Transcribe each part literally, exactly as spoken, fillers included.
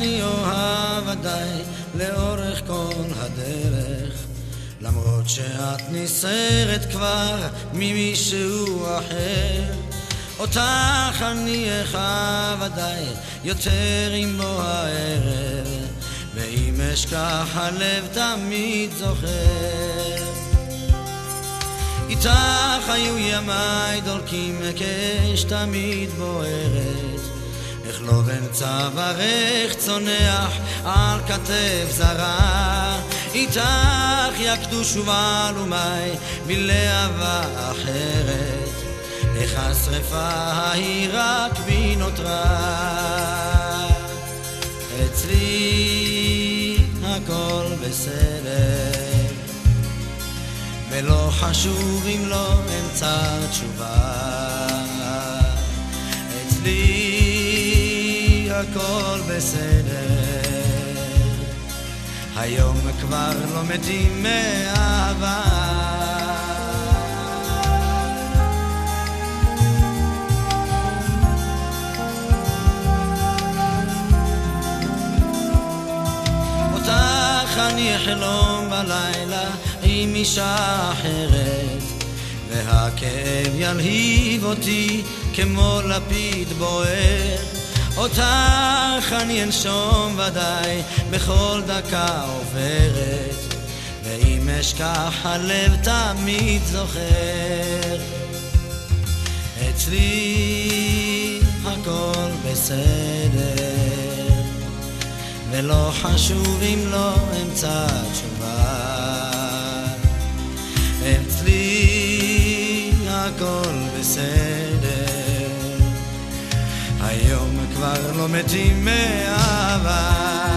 אני אוהב עדיי לאורך כל הדרך, למרות שאת נסערת כבר ממישהו אחר. אותך אני אחב עדיי יותר עם בוא הערב, ואם אשכח הלב תמיד זוכר. איתך היו ימיי דולקים אש תמיד בוערת, איך לא בן צווארך צונח על כתף זרה. איתך יקדו שובה לומי בלהבה אחרת, איך השרפה ההיא רק בי נותרה. אצלי הכל בסדר, ולא חשוב אם לא אמצא תשובה. אצלי הכל בסדר, היום כבר לא מתים מאהבה. אותך אני אחלום בלילה עם אישה אחרת, והכאב ילהיב אותי כמו לפיד בוער. אותך אני אנשום ודאי בכל דקה עוברת, ואם אשכח הלב תמיד זוכר. אצלי הכל בסדר, ולא חשוב אם לא אמצא תשובה. אצלי הכל בסדר, היום כבר לא מתים מאהבה.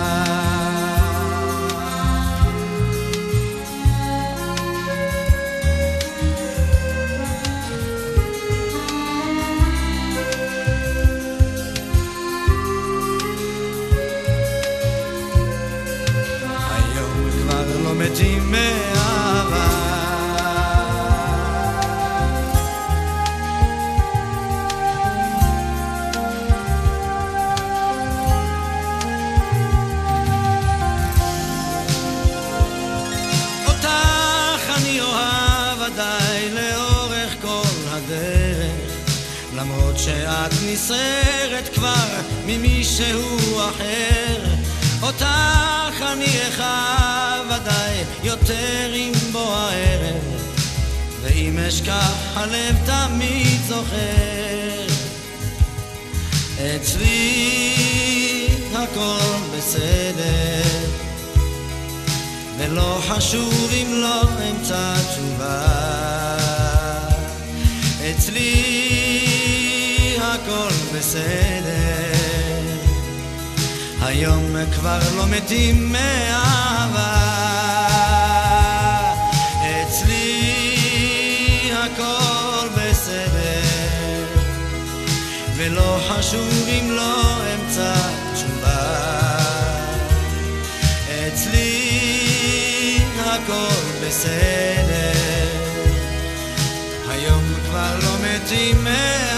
היום כבר לא מתים מאהבה. למרות שאת נסערת כבר ממישהו אחר, אותך אני אחב ודאי יותר עם בוא הערב, ואם אשכח הלב תמיד זוכר. אצלי הכל בסדר, ולא חשוב אם לא אמצא תשובה. אצלי הכל בסדר, היום כבר לא מתים מאהבה. אצלי הכל בסדר, ולא חשוב אם לא אמצא תשובה. אצלי הכל בסדר, היום כבר לא מתים מאהבה.